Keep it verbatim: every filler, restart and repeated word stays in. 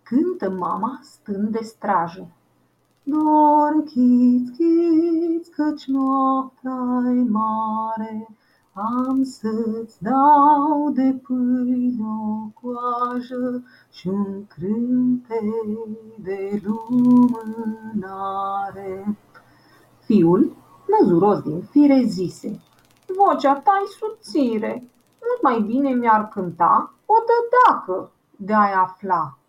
Cântă mama stând de strajă. Dorm, chiț, chiț, căci noaptea-i mare, am să-ți dau de pâine o coajă și-un crântec de lumânare. Fiul, năzuros din fire, zise: vocea ta-i subțire, mult mai bine mi-ar cânta o dădacă de-ai afla